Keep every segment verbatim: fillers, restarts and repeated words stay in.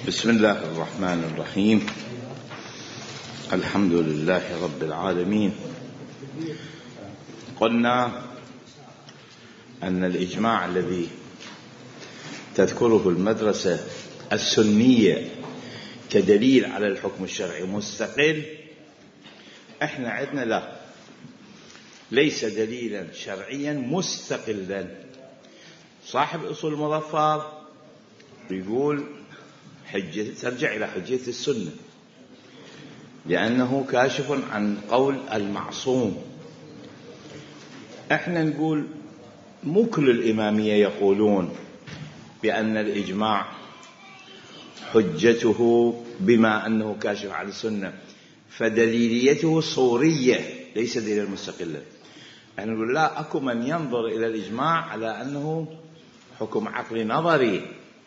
بسم الله الرحمن الرحيم. الحمد لله رب العالمين. قلنا أن الإجماع الذي تذكره المدرسة السنية كدليل على الحكم الشرعي مستقل، احنا عندنا لا، ليس دليلا شرعيا مستقلا. صاحب أصول المظفر يقول حجة ترجع إلى حجية السنة لأنه كاشف عن قول المعصوم. احنا نقول مو كل الإمامية يقولون بأن الإجماع حجته بما أنه كاشف عن السنة فدليليته صورية ليس دليلا مستقلا. احنا نقول لا، أكو من ينظر إلى الإجماع على أنه حكم عقلي نظري،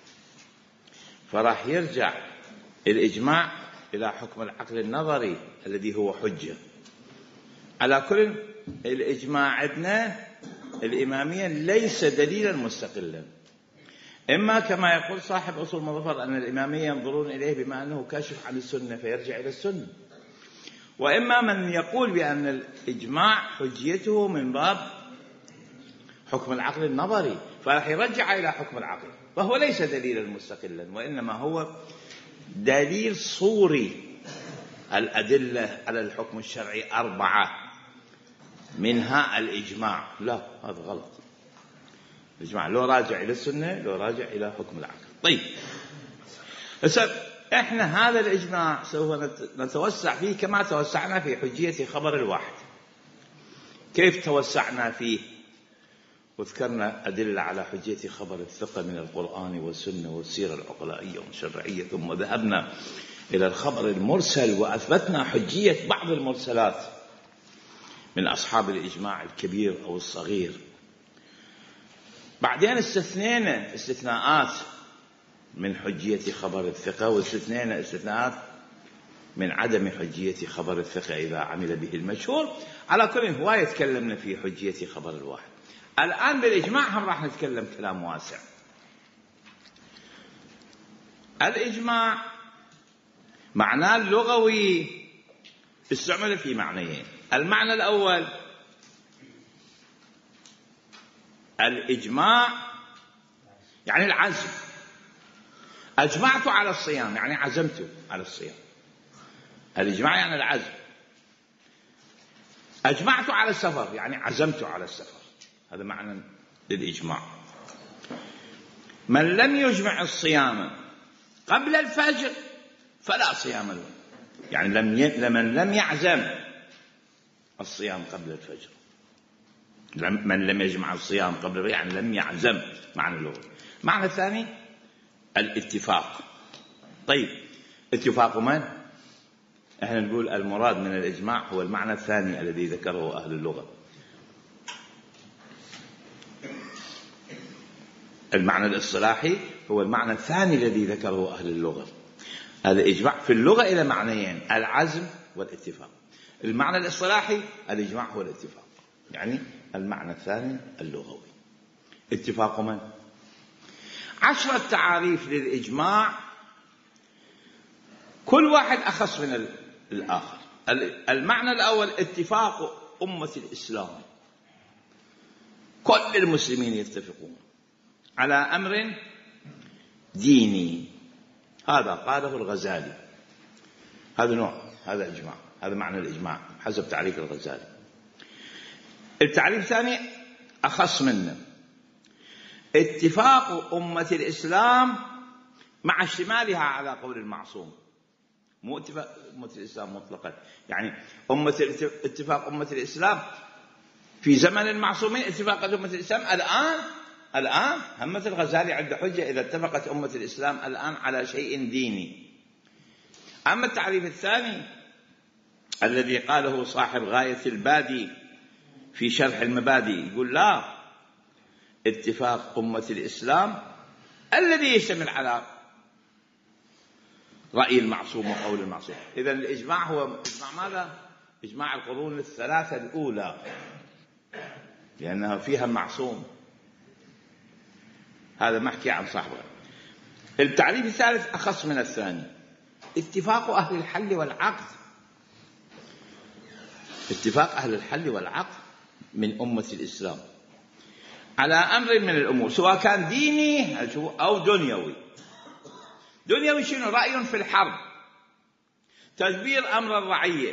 فراح يرجع الإجماع إلى حكم العقل النظري الذي هو حجة. على كل الإجماع عندنا الإمامية ليس دليلا مستقلا، إما كما يقول صاحب أصول المظفر أن الإمامية ينظرون إليه بما أنه كاشف عن السنة فيرجع إلى السنة، وإما من يقول بأن الإجماع حجيته من باب حكم العقل النظري فراح يرجع إلى حكم العقل، وهو ليس دليلا مستقلا وإنما هو دليل صوري. الأدلة على الحكم الشرعي أربعة، منها الإجماع. لا، هذا غلط. الإجماع لو راجع إلى السنة لو راجع إلى حكم العقل. طيب إحنا هذا الإجماع سوف نتوسع فيه كما توسعنا في حجية خبر الواحد. كيف توسعنا فيه؟ وذكرنا أدلة على حجية خبر الثقة من القرآن والسنة والسيرة العقلائية والشرعية، ثم ذهبنا إلى الخبر المرسل وأثبتنا حجية بعض المرسلات من أصحاب الإجماع الكبير أو الصغير. بعدين استثنينا استثناءات من حجية خبر الثقة، واستثنينا استثناءات من عدم حجية خبر الثقة إذا عمل به المشهور. على كل هواية تكلمنا في حجية خبر الواحد. الآن بالإجماع هم راح نتكلم كلام واسع. الإجماع معناه اللغوي استعمل في معنيين. المعنى الأول الإجماع يعني العزم. أجمعت على الصيام يعني عزمت على الصيام. الإجماع يعني العزم. أجمعت على السفر يعني عزمت على السفر. هذا معنى للإجماع. من لم يجمع الصيام قبل الفجر فلا صيام له، يعني لم ي... لمن لم يعزم الصيام قبل الفجر. من لم يجمع الصيام قبل الفجر يعني لم يعزم، معنى اللغة. معنى الثاني الاتفاق. طيب اتفاق من؟ احنا نقول المراد من الإجماع هو المعنى الثاني الذي ذكره أهل اللغة. المعنى الاصطلاحي هو المعنى الثاني الذي ذكره أهل اللغة. هذا إجماع في اللغة إلى معنيين، العزم والاتفاق. المعنى الاصطلاحي الإجماع هو الاتفاق، يعني المعنى الثاني اللغوي. اتفاق من؟ عشرة تعاريف للإجماع، كل واحد أخص من الآخر. المعنى الأول اتفاق أمة الإسلام، كل المسلمين يتفقون على أمر ديني. هذا قاله الغزالي. هذا نوع، هذا إجماع، هذا معنى الإجماع حسب تعريف الغزالي. التعريف الثاني أخص منه، اتفاق أمة الإسلام مع اشتمالها على قول المعصوم. مو اتفاق أمة الإسلام مطلقا، يعني أمة اتفاق أمة الإسلام في زمن المعصومين، اتفاق أمة الإسلام الآن. الآن همة الغزالي عنده حجة إذا اتفقت أمة الإسلام الآن على شيء ديني. أما التعريف الثاني الذي قاله صاحب غاية البادي في شرح المبادئ، يقول لا، اتفاق أمة الإسلام الذي يشتمل على رأي المعصوم وقول المعصوم. إذن الإجماع هو إجماع ماذا؟ إجماع القرون الثلاثة الأولى، لأنها فيها معصوم. هذا محكي عن صاحبه. التعريف الثالث أخص من الثاني. اتفاق أهل الحل والعقد، اتفاق أهل الحل والعقد من أمة الإسلام على أمر من الأمور، سواء كان ديني أو دنيوي. دنيوي شنو؟ رأي في الحرب، تدبير أمر الرعية.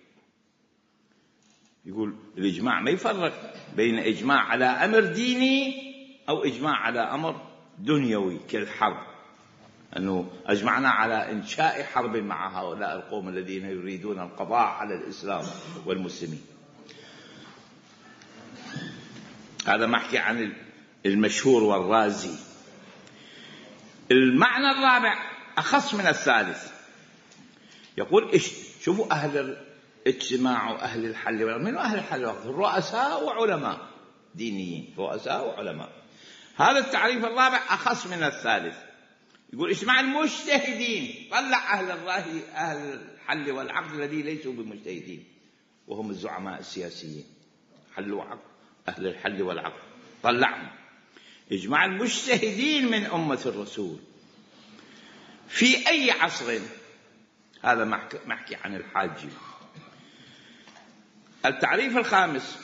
يقول الإجماع ما يفرق بين إجماع على أمر ديني أو إجماع على أمر دنيوي كالحرب، أنه أجمعنا على إنشاء حرب مع هؤلاء القوم الذين يريدون القضاء على الإسلام والمسلمين. هذا محكي عن المشهور والرازي. المعنى الرابع أخص من الثالث، يقول شوفوا أهل اجتماع أهل الحل والعقد. من أهل الحل والعقد؟ الرؤساء وعلماء دينيين، رؤساء وعلماء. هذا التعريف الرابع أخص من الثالث. يقول اجتماع المجتهدين، طلع أهل الرأي أهل الحل والعقد الذي ليسوا بمجتهدين وهم الزعماء السياسيين، حل وعقد، أهل الحل والعقد طلعهم. اجماع المجتهدين من أمة الرسول في أي عصر، هذا محكي عن الحاجي. التعريف الخامس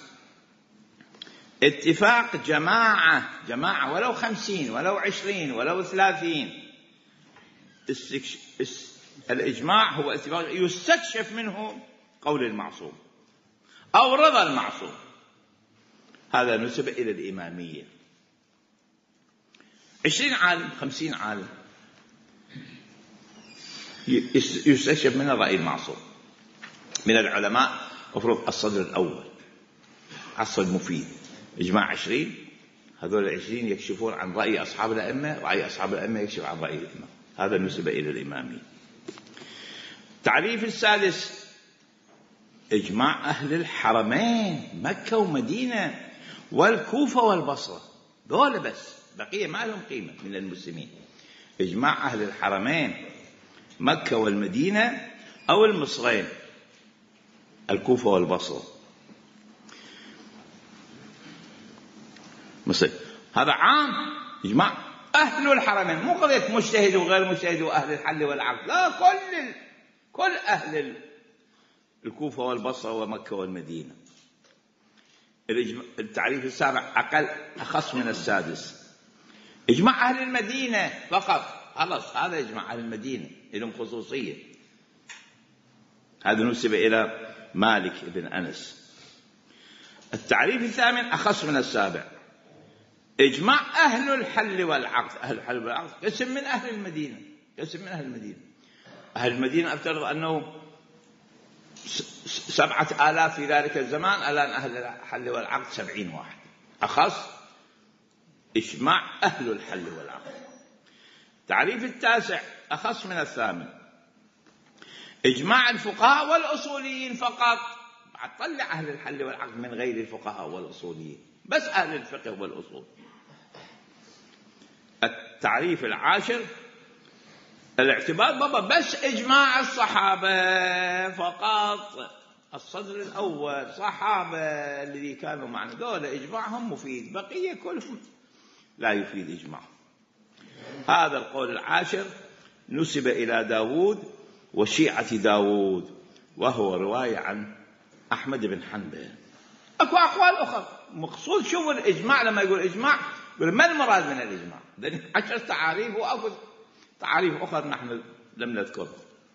اتفاق جماعة، جماعة ولو خمسين ولو عشرين ولو ثلاثين. الإجماع هو اتفاق يستكشف منه قول المعصوم أو رضا المعصوم. هذا نسب إلى الإمامية. عشرين عالم، خمسين عالم يستكشف منه رأي المعصوم. من العلماء أفرض الصدر الأول عصر المفيد، إجماع عشرين، هذول العشرين يكشفون عن رأي أصحاب الأئمة، رأي أصحاب الأئمة يكشف عن رأي الإمام. هذا نسب إلى الإمامية. التعريف السادس إجماع أهل الحرمين مكة ومدينة والكوفة والبصرة، دول بس، بقية ما لهم قيمة من المسلمين. إجماع أهل الحرمين مكة والمدينة أو المصرين، الكوفة والبصرة. مصر هذا عام، إجماع أهل الحرمين، مو قضية مجتهد وغير مجتهد وأهل الحل والعقد، لا، كل كل أهل الكوفة والبصرة ومكة والمدينة. التعريف السابع أقل أخص من السادس، إجماع أهل المدينة فقط، خلاص هذا إجماع أهل المدينة لهم خصوصية. هذا نسب إلى مالك بن أنس. التعريف الثامن أخص من السابع، إجماع أهل الحل والعقد. أهل الحل والعقد قسم من أهل المدينة، قسم من أهل المدينة. أهل المدينة أفترض أنه سبعة آلاف في ذلك الزمان، الآن أهل الحل والعقد سبعين واحد. أخص إجماع أهل الحل والعقد. التعريف التاسع أخص من الثامن، إجماع الفقهاء والأصوليين فقط. بعد طلع أهل الحل والعقد من غير الفقهاء والأصوليين، بس أهل الفقه والأصول. التعريف العاشر الاعتبار بابا بس إجماع الصحابة فقط، الصدر الأول صحابة الذي كانوا معنا، دول إجماعهم مفيد، بقية كلهم لا يفيد إجماع. هذا القول العاشر نسب إلى داود وشيعة داود، وهو رواية عن أحمد بن حنبل. أكو أقوال أخرى مقصود. شوفوا الإجماع لما يقول إجماع يقول ما المراد من الإجماع؟ لأن عشر تعاريف وأكو تعاريف أخرى نحن لم نذكرها.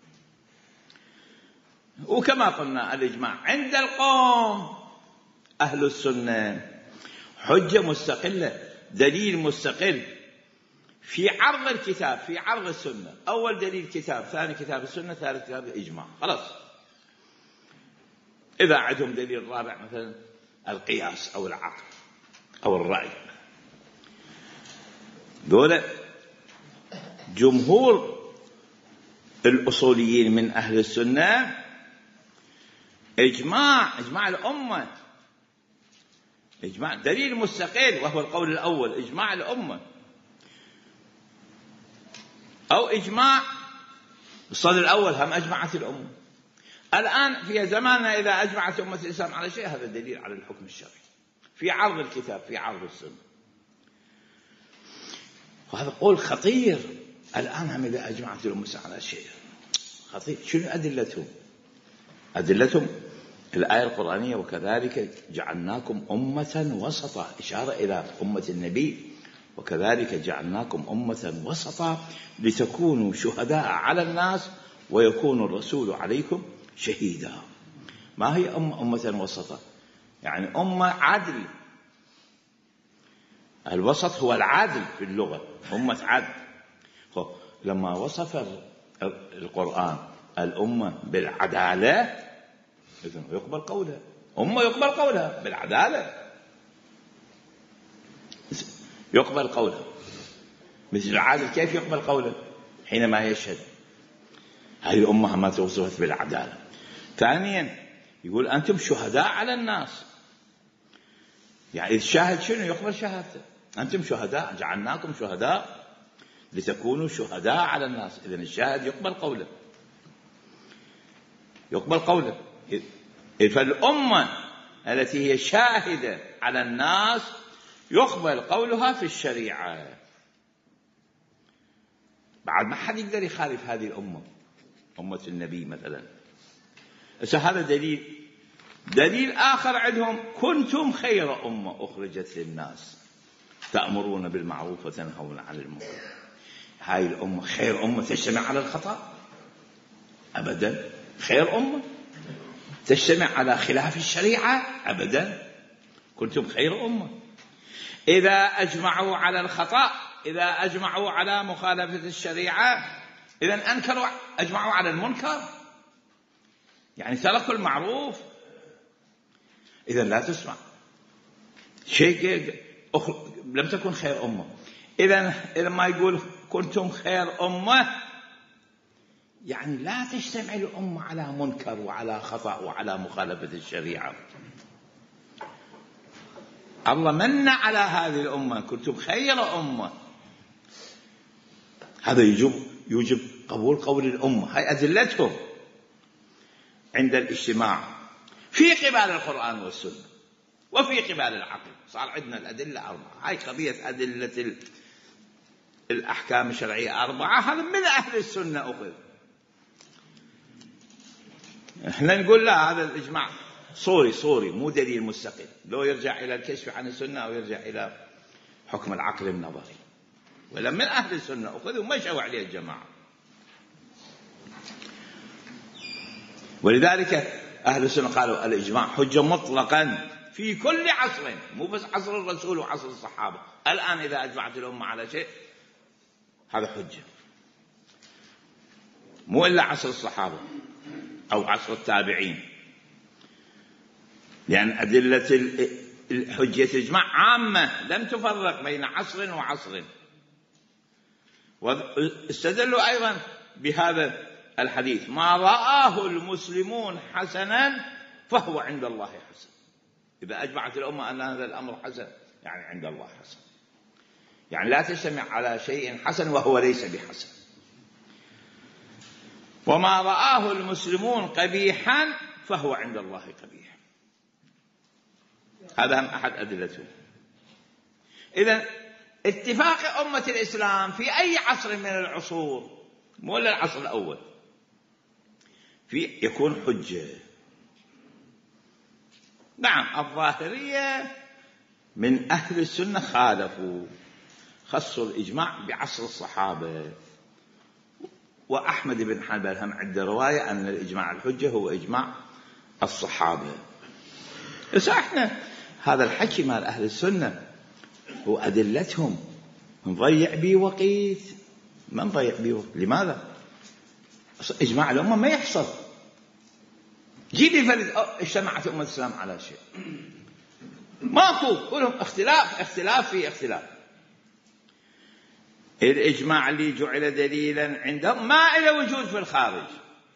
وكما قلنا الإجماع عند القوم أهل السنة حجة مستقلة، دليل مستقل في عرض الكتاب، في عرض السنة. أول دليل كتاب، ثاني كتاب السنة، ثالث كتاب الإجماع، خلاص. إذا عندهم دليل رابع مثلا القياس أو العقل أو الرأي، دولة جمهور الأصوليين من أهل السنة إجماع، إجماع الأمة، إجماع دليل مستقل وهو القول الأول، إجماع الأمة، أو إجماع الصدر الأول هم أجمعت الأمة. الآن في زماننا إذا أجمعت أمة الإسلام على شيء هذا دليل على الحكم الشرعي في عرض الكتاب، في عرض السنة. وهذا قول خطير. الآن هم إذا أجمعت الأمة على شيء خطير، شنو أدلتهم؟ أدلتهم الآية القرآنية وكذلك جعلناكم أمة وسطا، إشارة إلى أمة النبي، وكذلك جعلناكم أمة وسطا لتكونوا شهداء على الناس ويكون الرسول عليكم شهيدا. ما هي أمة أمة وسطا؟ يعني أمة عدل. الوسط هو العدل في اللغة، أمة عدل. لما وصف القرآن الأمة بالعدالة إذن يقبل قولها، أمة يقبل قولها بالعدالة، يقبل قولها. مثل العادل كيف يقبل قوله؟ حينما يشهد. هذه الأمة ما توصفت بالعدالة. ثانيا يقول أنتم شهداء على الناس، يعني الشاهد شنو يقبل شهادته. أنتم شهداء، جعلناكم شهداء لتكونوا شهداء على الناس. إذن الشاهد يقبل قوله، يقبل قوله. فالأمة التي هي شاهدة على الناس يقبل قولها في الشريعة، بعد ما حد يقدر يخالف هذه الأمة، أمة النبي مثلا. هذا دليل. دليل آخر عندهم كنتم خير أمة أخرجت للناس تأمرون بالمعروف وتنهون عن المنكر. هاي الأمة خير أمة تجتمع على الخطأ؟ أبدا. خير أمة تجتمع على خلاف الشريعة؟ أبدا. كنتم خير أمة. إذا أجمعوا على الخطأ، إذا أجمعوا على مخالفة الشريعة، إذن أنكروا، أجمعوا على المنكر، يعني تركوا المعروف، إذن لا تسمع شيء أخر... لم تكن خير أمة. إذن إذا ما يقول كنتم خير أمة، يعني لا تجتمع الأمة على منكر وعلى خطأ وعلى مخالفة الشريعة. الله من على هذه الأمة كنتم خير أمة، هذا يجب يوجب قبول قول الأمة. هاي أدلتهم عند الاجتماع في قبال القرآن والسنة وفي قبال العقل. صار عندنا الأدلة أربعة. هاي قضية أدلة الأحكام الشرعية أربعة، هذا من أهل السنة أخذ. احنا نقول لا، هذا الإجماع صوري صوري مو دليل مستقل، لو يرجع إلى الكشف عن السنة أو يرجع إلى حكم العقل النظري. ولا من أهل السنة أخذوا ومشوا عليه الجماعة. ولذلك أهل السنة قالوا الإجماع حجة مطلقا في كل عصر، مو بس عصر الرسول وعصر الصحابة. الآن إذا أجمعت الأمة على شيء هذا حجة، مو إلا عصر الصحابة أو عصر التابعين، لأن أدلة الحجة إجماع عامة لم تفرق بين عصر وعصر. واستدلوا أيضا بهذا الحديث ما رآه المسلمون حسنا فهو عند الله حسن. إذا أجمعت الأمة أن هذا الأمر حسن يعني عند الله حسن، يعني لا تجتمع على شيء حسن وهو ليس بحسن. وما رآه المسلمون قبيحا فهو عند الله قبيح. هذا هم أحد أدلته. إذن اتفاق أمة الإسلام في أي عصر من العصور، مو إلا العصر الأول، في يكون حجة. نعم الظاهرية من أهل السنة خالفوا، خصوا الإجماع بعصر الصحابة. وأحمد بن حنبل هم عنده رواية أن الإجماع الحجة هو إجماع الصحابة. بس احنا هذا الحكي مال أهل السنة وأدلتهم نضيع بيه وقيت، ما نضيع بيه وقت. لماذا؟ إجماع الأمة ما يحصل. جيبي فرد اجتمعت أمة الإسلام على شيء، ماكو، كلهم اختلاف اختلاف في اختلاف. الإجماع اللي جعل دليلا عندهم ما إلى وجود في الخارج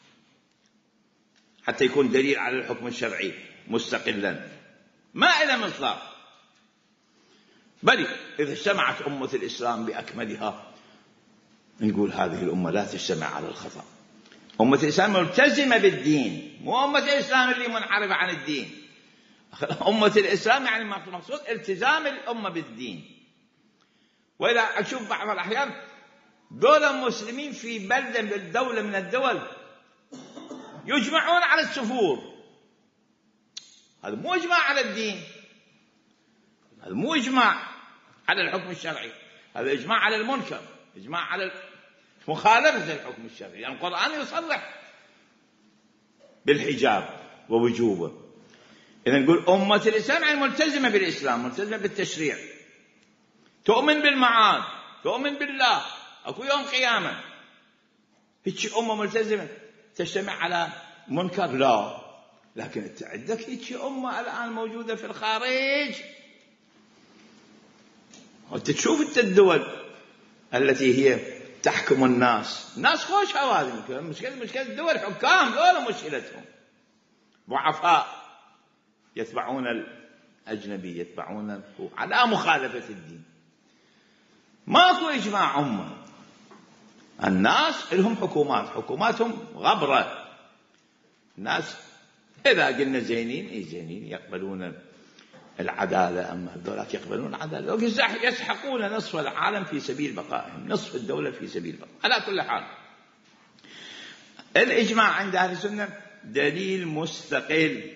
حتى يكون دليل على الحكم الشرعي مستقلا، ما إلى مصدر. بل إذا اجتمعت أمة الإسلام بأكملها نقول هذه الأمة لا تجتمع على الخطأ. أمة الإسلام ملتزمة بالدين، مو أمة الإسلام اللي منحرفة عن الدين. أمة الإسلام يعني مقصود التزام الأمة بالدين. وإذا أشوف بعض الأحيان دولة مسلمين في بلدة من دولة من الدول يجمعون على السفور. هذا مو إجماع على الدين، هذا مو إجماع على الحكم الشرعي، هذا إجماع على المنكر، إجماع على مخالفة الحكم الشرعي. يعني القرآن يصرح بالحجاب ووجوبه. إذا نقول أمة الإسلام يعني ملتزمة بالإسلام، ملتزمة بالتشريع، تؤمن بالمعاد، تؤمن بالله، أكو يوم قيامة. هيك أمة ملتزمة تجتمع على منكر؟ لا. لكن أنت عندك هيك أمة الآن موجودة في الخارج، وأنت تشوف أنت الدول التي هي تحكم الناس، الناس خوش هذه مشكلة، مشكلة الدول حكام ذولا مشكلتهم ضعفاء يتبعون الأجنبي، يتبعون على مخالفة الدين. ماكو إجماع أمة، الناس لهم حكومات، حكوماتهم غبرة. الناس إذا قلنا زينين إيه زينين يقبلون العدالة، أما هذولاك يقبلون العدالة يسحقون نصف العالم في سبيل بقائهم، نصف الدولة في سبيل بقائهم. على كل حال الإجماع عند أهل السنة دليل مستقل.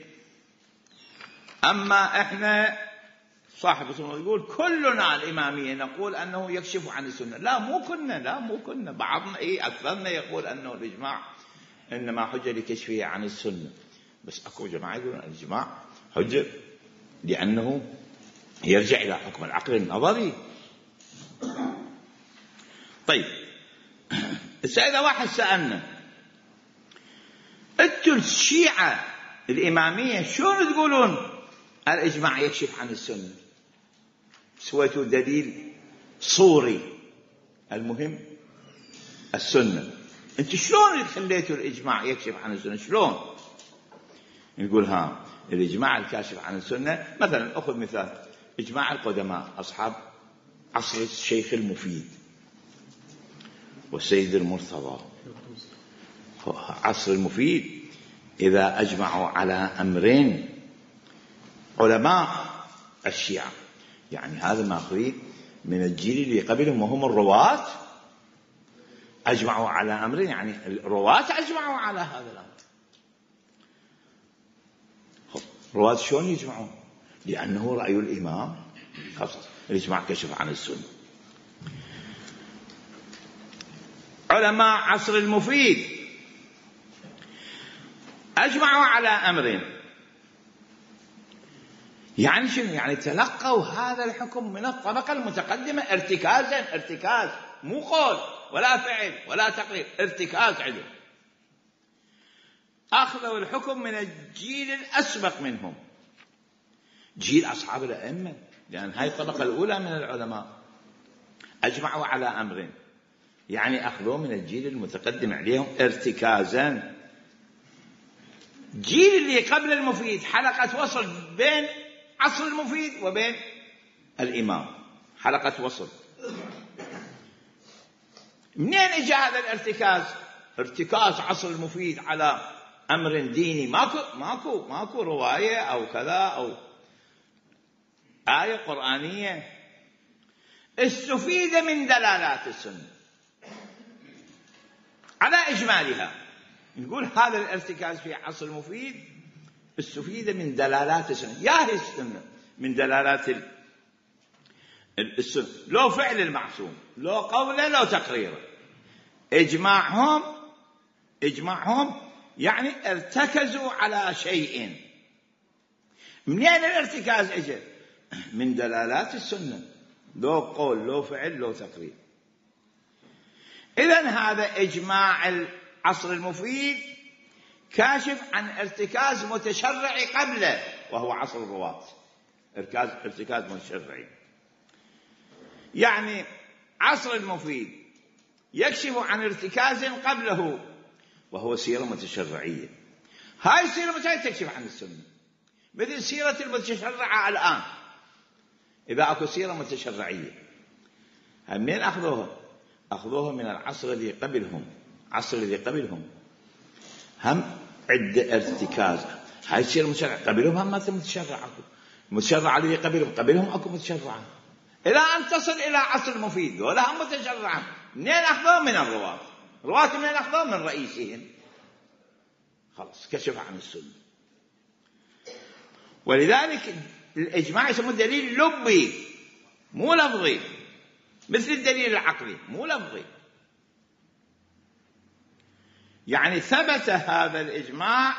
أما إحنا صاحب السنة يقول كلنا الإمامية نقول أنه يكشف عن السنة. لا مو كنا، لا مو كنا، بعضنا إيه أكثرنا يقول أنه الإجماع إنما حجة لكشفه عن السنة، بس أكو جماعة يقولون الإجماع حجة لأنه يرجع إلى حكم العقل النظري. طيب إذا واحد سألنا أنتم الشيعة الإمامية شلون تقولون الإجماع يكشف عن السنة؟ سويتوا دليل صوري، المهم السنة. أنت شلون خليتوا الإجماع يكشف عن السنة؟ شلون؟ نقول ها الإجماع الكاشف عن السنة، مثلا أخذ مثال إجماع القدماء أصحاب عصر الشيخ المفيد والسيد المرتضى. عصر المفيد إذا أجمعوا على أمرين علماء الشيعة، يعني هذا ماخذين من الجيل اللي قبلهم وهم الرواة، أجمعوا على أمرين، يعني الرواة أجمعوا على هذا الأمر. الرواة شلون يجمعون؟ لأنه رأي الإمام خلاص الإجماع كشف عن السنة. علماء عصر المفيد أجمعوا على أمرين، يعني شنو؟ يعني تلقوا هذا الحكم من الطبقة المتقدمة ارتكازا، ارتكاز مو قول ولا فعل ولا تقرير، ارتكاز علم. أخذوا الحكم من الجيل الأسبق منهم، جيل أصحاب الأئمة، لأن هاي الطبقة الأولى من العلماء أجمعوا على أمرين، يعني أخذوا من الجيل المتقدم عليهم ارتكازا. جيل اللي قبل المفيد حلقة وصل بين عصر المفيد وبين الإمام، حلقة وصل. منين اجى هذا الارتكاز؟ ارتكاز عصر المفيد على أمر ديني، ماكو ماكو ماكو رواية أو كذا أو آية قرآنية، استفيد من دلالات السنة على إجمالها. نقول هذا الارتكاز في عصر المفيد استفيد من دلالات السنة، يا هي السنة من دلالات السنة، لو فعل المعصوم، لو قوله، لو تقريره. إجماعهم إجماعهم يعني ارتكزوا على شيء. منين الارتكاز اجى؟ من دلالات السنة، لو قول، لو فعل، لو تقرير. إذن هذا إجماع العصر المفيد كاشف عن ارتكاز متشرعي قبله وهو عصر الرواة، ارتكاز ارتكاز متشرعي. يعني عصر المفيد يكشف عن ارتكاز قبله وهو سيرة متشرعية. هاي السيرة متى تكشف عن السنة؟ مثل سيرة المتشرعة الآن. إذا أكو سيرة متشرعية منين أخذوها؟ أخذوها من العصر الذي قبلهم، عصر الذي قبلهم هم عدة ارتكاز. هاي السيرة متشرعة قبلهم هم متشرعة، متشرعة الذي قبلهم قبلهم أكو متشرعة، إلى أن تصل إلى عصر المفيد ولا هم متشرعة منين أخذوه؟ من الرواة. الرواة منين أخذوه؟ من رئيسهم. خلاص كشف عن السنة. ولذلك الإجماع يسموه دليل لبي مو لفظي، مثل الدليل العقلي مو لفظي. يعني ثبت هذا الإجماع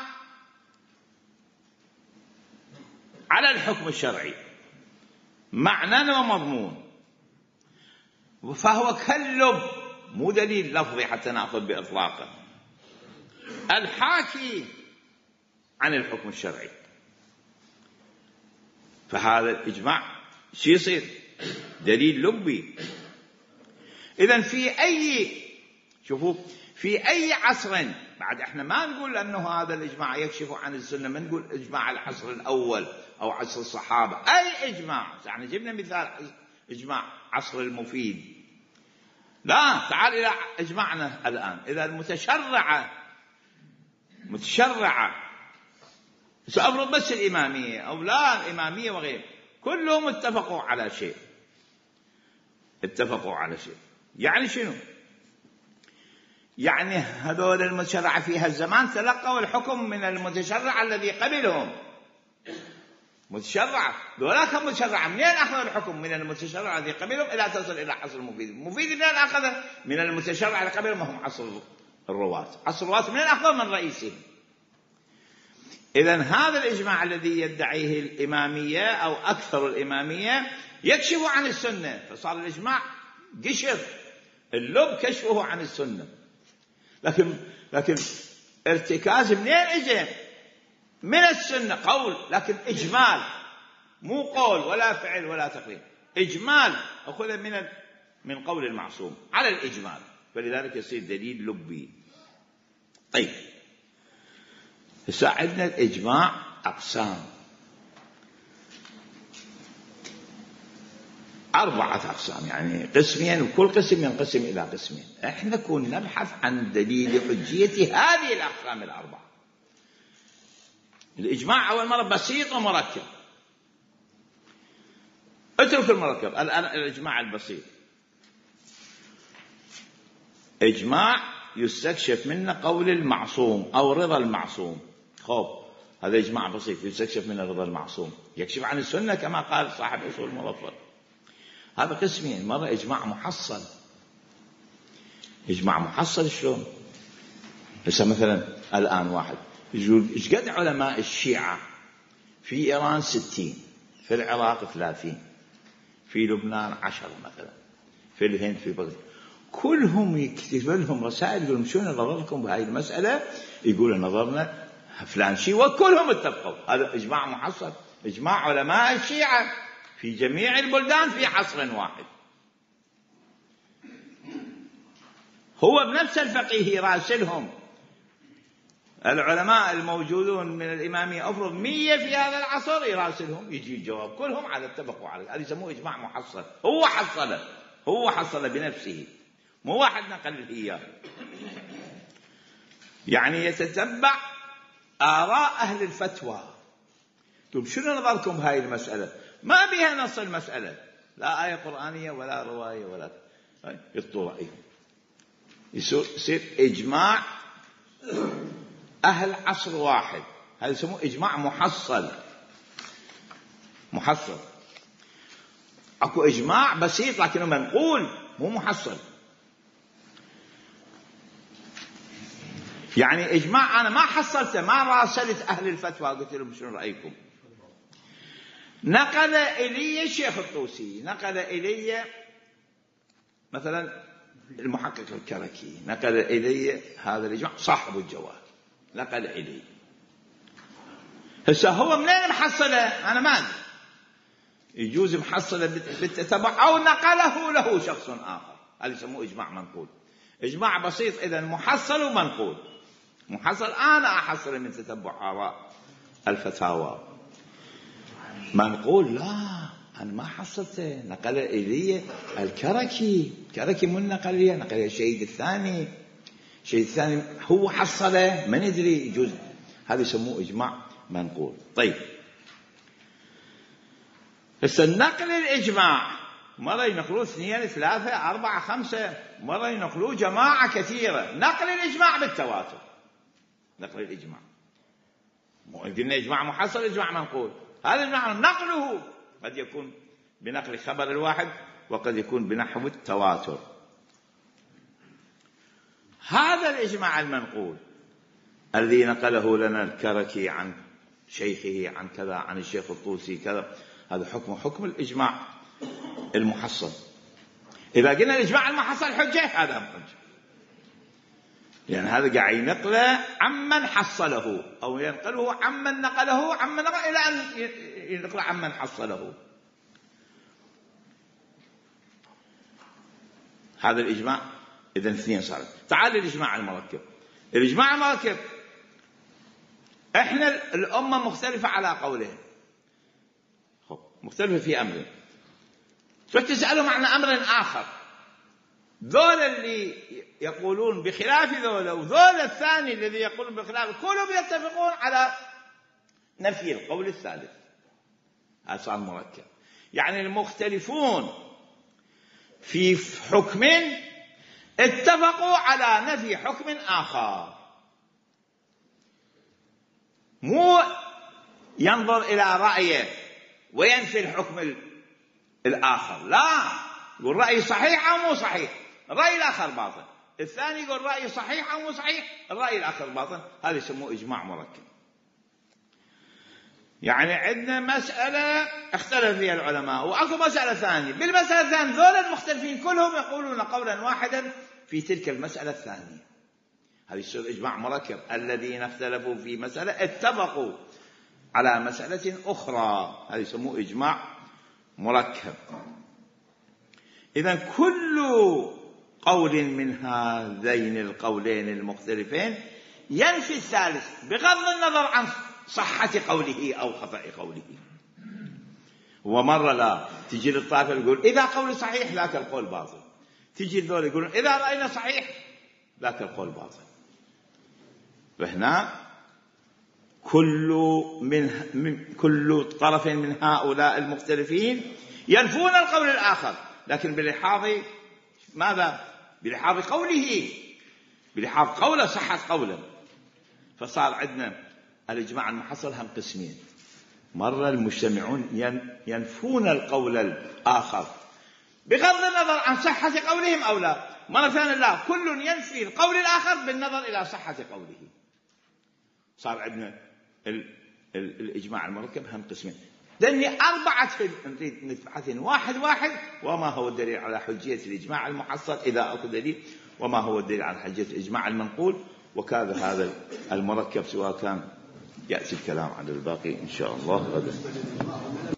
على الحكم الشرعي معنى ومضمون، فهو كاللب مو دليل لفظي حتى نأخذ بإطلاقه، الحاكي عن الحكم الشرعي. فهذا الإجماع شو يصير؟ دليل لبي. إذن في أي شوفوا في أي عصر، بعد احنا ما نقول أنه هذا الإجماع يكشف عن السنة، ما نقول إجماع العصر الأول أو عصر الصحابة، أي إجماع. يعني جبنا مثال إجماع عصر المفيد، لا تعال إلى إجماعنا الآن. إذا المتشرعة متشرعة سأفرض بس الإمامية أو لا الإمامية وغيره، كلهم اتفقوا على شيء، اتفقوا على شيء. يعني شنو؟ يعني هذول المتشرع في هالزمان تلقوا الحكم من المتشرع الذي قبلهم. متشرع ذولاك متشرع منين أخذ الحكم؟ من المتشرع الذي قبلهم إلى تصل إلى عصر المفيد. المفيد منين أخذ؟ من المتشرع الذي قبلهم وهم عصر الرواة. عصر الرواة منين أخذ؟ من رئيسهم. إذن هذا الإجماع الذي يدعيه الإمامية أو أكثر الإمامية يكشف عن السنة، فصار الإجماع قشر اللب كشفه عن السنة. لكن لكن ارتكاز منين اجى؟ من السنة قول، لكن إجمال مو قول ولا فعل ولا تقرير، إجمال أخذ من من قول المعصوم على الإجمال، فلذلك يصير دليل لبي. طيب يساعدنا الإجماع أقسام، أربعة أقسام، يعني قسمين، وكل قسم ينقسم إلى قسمين. إحنا كنا نبحث عن دليل حجية هذه الأقسام الأربعة. الإجماع أول مرة بسيط ومركب، اترك المركب الآن. الإجماع البسيط إجماع يستكشف منه قول المعصوم أو رضا المعصوم. خوف هذا إجماع بسيط يستكشف منه رضا المعصوم، يكشف عن السنة كما قال صاحب أصول المظفر. هذا قسمين، مرة إجماع محصل. إجماع محصل شلون؟ هسه مثلا الآن واحد يقول إيش قد علماء الشيعة في إيران ستين، في العراق ثلاثين، في لبنان عشرة مثلا، في الهند، في بغداد، كلهم يكتب لهم رسائل يقولون شو نظركم بهاي المسألة؟ يقولون نظرنا فلان شيء، وكلهم اتفقوا. هذا إجماع محصل، إجماع علماء الشيعة في جميع البلدان في عصر واحد. هو بنفس الفقيه راسلهم العلماء الموجودون من الإمامية أفرض مية في هذا العصر، يراسلهم يجي الجواب كلهم على اتفقوا عليه. هذا يسموه إجماع محصل. هو حصله، هو حصل بنفسه، مو واحد نقل إياه. يعني يتتبع آراء أهل الفتوى. طيب شنو نظركم بهاي المسألة؟ ما بها نص المسألة، لا آية قرآنية ولا رواية ولا يطلع رأيهم. يصير إجماع أهل عصر واحد، هذا يسموه إجماع محصل. محصل. أكو إجماع بسيط لكنه منقول مو محصل. يعني إجماع أنا ما حصلته، ما راسلت أهل الفتوى قلت لهم شنو رأيكم. نقل إلي الشيخ الطوسي، نقل إلي مثلا المحقق الكركي، نقل إلي هذا الإجماع صاحب الجواهر، نقل إلي. هسه هو منين محصله؟ أنا ما أدري. يجوز محصله بالتتبع أو نقله له شخص آخر، هذا يسموه إجماع منقول. إجماع بسيط إذا محصل ومنقول. محصل أنا أحصل من تتبع آراء الفتاوى. منقول لا، أنا ما حصلته، نقل إلي الكركي. الكركي من نقل لي؟ نقل الشهيد الثاني. الشهيد الثاني هو حصله، ما ندري. يجوز هذا يسموه إجماع منقول. طيب هسه نقل الإجماع مرة ينقلوا اثنين ثلاثة أربعة خمسة، مرة ينقلوا جماعة كثيرة. نقل الإجماع بالتواتر، نقل الإجماع مو قلنا إجماع محصل إجماع منقول. هذا الإجماع نقله قد يكون بنقل خبر الواحد وقد يكون بنحو التواتر. هذا الإجماع المنقول الذي نقله لنا الكركي عن شيخه عن كذا عن الشيخ الطوسي كذا، هذا حكم حكم الإجماع المحصل. إذا قلنا الإجماع المحصل حجة، هذا حجة، لأن هذا قاعد ينقله عمن حصله أو ينقله عمن نقله عمن نقل إلى أن ينقله عمن حصله. هذا الإجماع إذن اثنين صارت. تعال الإجماع المركب. الإجماع المركب إحنا الأمة مختلفة على قوله، مختلفة في أمر، فتسألهم عن أمر آخر. ذول اللي يقولون بخلاف ذول وذول الثاني الذي يقولون بخلاف، كلهم يتفقون على نفي القول الثالث. هذا صار مركب. يعني المختلفون في حكم اتفقوا على نفي حكم آخر، مو ينظر إلى رأيه وينفي الحكم الآخر، لا، يقول رأي صحيح أو مو صحيح، الرأي الآخر باطل، الثاني يقول رأي صحيح أو مو صحيح، الرأي الآخر باطل. هذا يسموه إجماع مركب. يعني عندنا مسألة اختلف فيها العلماء وأكو مسألة ثانية، بالمسألة الثانية ذول المختلفين كلهم يقولون قولا واحدا في تلك المسألة الثانية. هذا يصير إجماع مركب. الذين اختلفوا في مسألة اتفقوا على مسألة أخرى، هذا يسموه إجماع مركب. إذن كل قول من هذين القولين المختلفين ينفي الثالث بغض النظر عن صحة قوله أو خطأ قوله. ومرة لا، تجي للطائفة يقول إذا قول صحيح ذاك القول باطل، تجي الذول يقولون إذا رأينا صحيح ذاك القول باطل. فهنا كل من, من كل طرف من هؤلاء المختلفين ينفون القول الآخر، لكن بلحاظ ماذا؟ بلحاظ قوله، بلحاظ قوله صحة قوله. فصار عندنا الإجماع المحصل هم قسمين. مرة المجتمعون ينفون القول الآخر بغض النظر عن صحة قولهم أو لا، مرة ثانية لا، كل ينفي القول الآخر بالنظر إلى صحة قوله. صار عندنا ال ال الإجماع المركب هم قسمين. لأني أربعة نريد نبحثين واحد واحد، وما هو الدليل على حجية الإجماع المحصل إذا أكو دليل، وما هو الدليل على حجية الإجماع المنقول، وكذا هذا المركب سواء كان. يأتي الكلام عن الباقي إن شاء الله غدا.